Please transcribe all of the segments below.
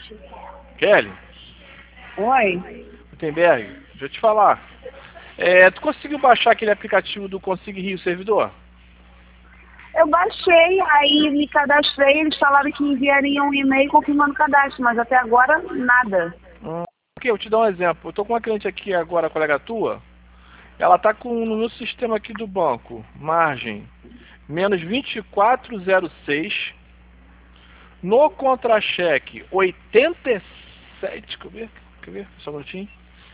Kelly? Oi? Gutenberg, deixa eu te falar. Tu conseguiu baixar aquele aplicativo do Consigue Rio Servidor? Eu baixei, aí me cadastrei, eles falaram que enviariam um e-mail confirmando o cadastro, mas até agora nada. Ok, eu te dar um exemplo. Eu tô com uma cliente aqui agora, colega tua. Ela tá com no meu sistema aqui do banco, margem menos 24,06. No contra-cheque, 87. Quer ver? Só um minutinho.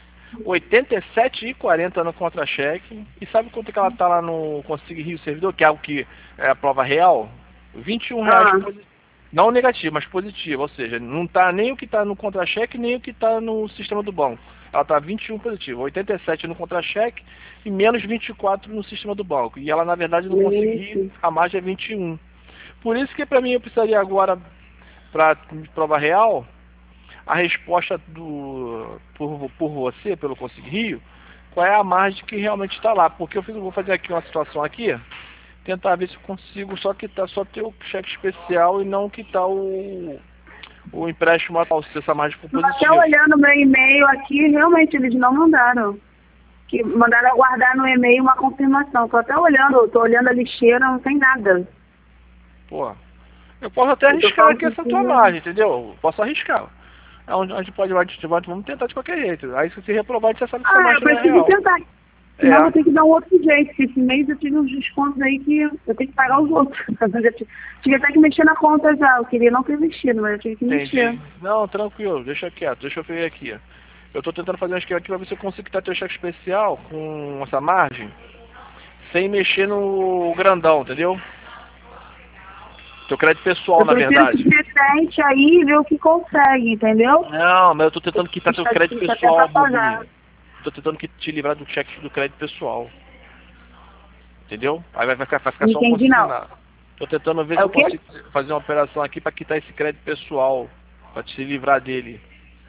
87,40 no contra-cheque. E sabe quanto que ela tá lá no Consigue Rio Servidor, que é algo que é a prova real? R$ 21 não negativo, mas positivo. Ou seja, não tá nem o que tá no contra-cheque, nem o que tá no sistema do banco. Ela tá 21 positivo, 87 no contra-cheque e menos 24 no sistema do banco. E ela, na verdade, não conseguiu, a margem é 21. Por isso que para mim eu precisaria agora, para prova real, a resposta por você, pelo Consigue Rio, qual é a margem que realmente está lá. Porque eu vou fazer aqui uma situação aqui, tentar ver se eu consigo só ter o cheque especial e não quitar o empréstimo atual, se essa margem for positiva. Até olhando meu e-mail aqui, realmente eles não mandaram. Que mandaram aguardar no e-mail uma confirmação. Tô até olhando, tô olhando a lixeira, não tem nada. Pô, eu posso até arriscar aqui essa tua margem, entendeu? Posso arriscar. A gente pode, vamos tentar de qualquer jeito. Aí se você reprovar, você sabe que essa margem não é real. Eu preciso tentar. Senão eu vou ter que dar um outro jeito, porque esse mês eu tive uns descontos aí que eu tenho que pagar os outros. Eu tive até que mexer na conta já. Eu queria não ter mexido, mas eu tive que mexer. Não, tranquilo, deixa quieto, deixa eu ver aqui. Eu tô tentando fazer um esquema aqui pra ver se eu consigo quitar teu cheque especial com essa margem, sem mexer no grandão, entendeu? Teu crédito pessoal, na verdade. Eu preciso aí e ver o que consegue, entendeu? Não, mas eu tô tentando quitar teu crédito pessoal, Bubi. Tô tentando te livrar do cheque do crédito pessoal. Entendeu? Aí vai ficar só um consignado. Tô tentando ver se eu consigo fazer uma operação aqui pra quitar esse crédito pessoal, pra te livrar dele.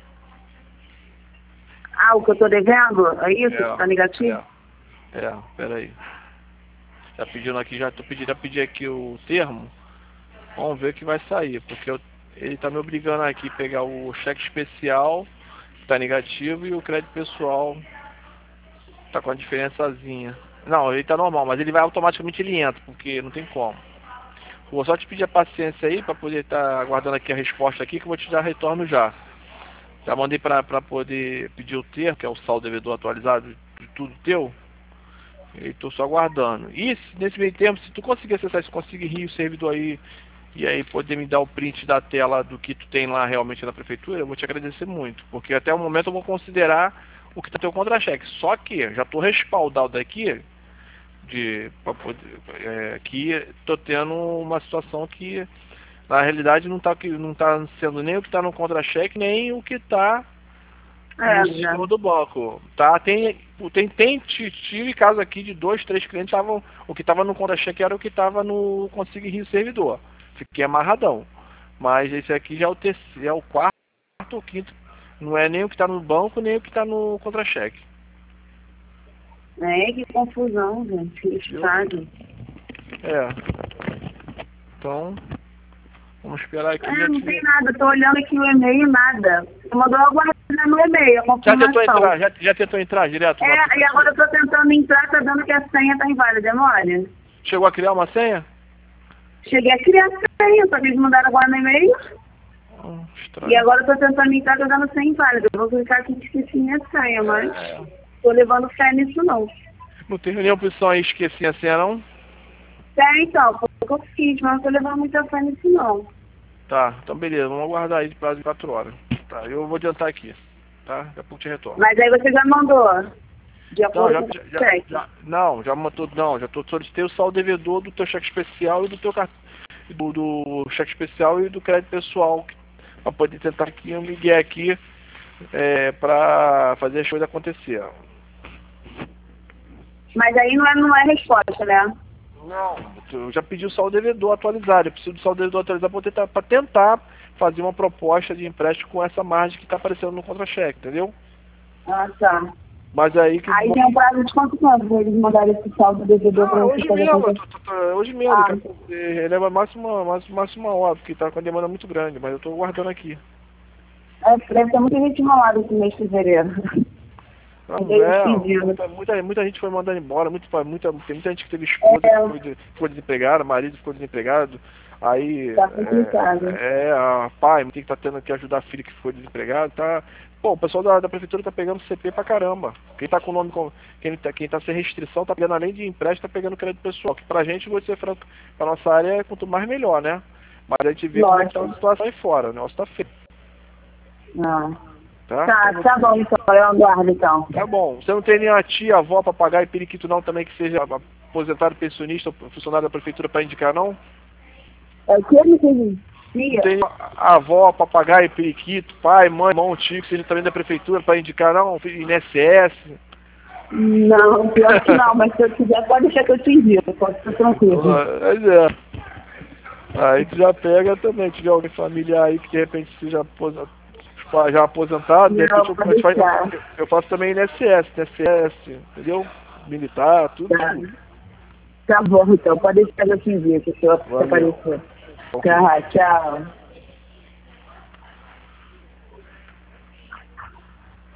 Ah, o que eu tô devendo? É isso? Tá negativo? Peraí. Já pedindo aqui, já pedi aqui o termo. Vamos ver o que vai sair, porque ele tá me obrigando aqui a pegar o cheque especial, que tá negativo, e o crédito pessoal tá com a diferençazinha. Não, ele tá normal, mas ele vai automaticamente, ele entra, porque não tem como. Vou só te pedir a paciência aí, pra poder estar aguardando aqui a resposta aqui, que eu vou te dar retorno já. Já mandei pra poder pedir o termo, que é o saldo devedor atualizado de tudo teu. E tô só aguardando. E nesse meio tempo, se tu conseguir acessar esse Consigue Rio servidor aí, e aí poder me dar o print da tela do que tu tem lá realmente na prefeitura, eu vou te agradecer muito. Porque até o momento eu vou considerar o que tá teu contra-cheque. Só que já tô respaldado aqui, que tô tendo uma situação que na realidade não tá sendo nem o que tá no contra-cheque, nem o que tá no sistema do banco. Tá? Tive casos aqui de 2, 3 clientes, o que tava no contra-cheque era o que tava no Consigue Rio servidor. Fiquei amarradão. Mas esse aqui já é o quarto ou quinto. Não é nem o que tá no banco, nem o que tá no contra-cheque. Que confusão, gente. Que estado. Então, vamos esperar aqui. Não tem nada. Tô olhando aqui o e-mail, nada. Você mandou aguardar no e-mail, a confirmação. Já tentou entrar direto? E agora eu tô tentando entrar, tá dando que a senha tá inválida, olha. Chegou a criar uma senha? Cheguei a criar a senha, só que eles mandaram agora no e-mail. E agora eu tô tentando entrar, tá dando senha inválida. Eu vou clicar aqui que esqueci minha senha, mas tô levando fé nisso não. Não tem nenhuma opção aí, esqueci a senha não? Então, foi o que eu fiz, mas não tô levando muita fé nisso não. Tá, então beleza, vamos aguardar aí de prazo de 4 horas. Tá, eu vou adiantar aqui, tá? Daqui a pouco te retorno. Mas aí você já mandou? De acordo com o cheque? Já solicitei o saldo devedor do teu cheque especial e do teu do cheque especial e do crédito pessoal, para poder tentar aqui um migué aqui para fazer as coisas acontecer. Mas aí não é resposta, né? Não, eu já pedi o saldo devedor atualizado. Eu preciso do saldo devedor atualizado para tentar fazer uma proposta de empréstimo com essa margem que está aparecendo no contra-cheque, entendeu? Ah, tá. Mas aí tem um prazo de quanto tempo para eles mandarem esse saldo devedor para você fazer? Hoje mesmo, ele leva máximo uma hora, porque está com a demanda muito grande, mas eu estou guardando aqui. Deve ter muita gente malada esse mês de fevereiro. Muita gente foi mandando embora, tem muita gente que teve esposa que ficou desempregada, marido ficou desempregado, aí tá complicado. Pai tem que estar tendo que ajudar a filha que ficou desempregado, tá? Pô, o pessoal da prefeitura tá pegando CP pra caramba. Quem tá com o nome, quem tá sem restrição, tá pegando além de empréstimo, tá pegando crédito pessoal. Que pra gente, vou ser franco, pra nossa área, quanto mais melhor, né? Mas a gente vê como é que tá a situação aí fora, o negócio tá feio. Não. Tá Tá bom, então, eu aguardo, então. Tá bom. Você não tem nenhuma tia, avó pra pagar e periquito não também que seja aposentado, pensionista ou funcionário da prefeitura pra indicar, não? É o que eu não entendi. Não tem avó, papagaio, periquito, pai, mãe, irmão, tio, que seja também da prefeitura para indicar, não? INSS? Não, pior que não, mas se eu quiser, pode deixar que eu te envio, pode ficar tranquilo. Aí tu já pega também, tiver alguém familiar aí que de repente seja já aposentado, de repente eu faço também INSS, entendeu? Militar, tudo. Tá bom, então, pode deixar que eu te envio, que o senhor apareceu. Tchau.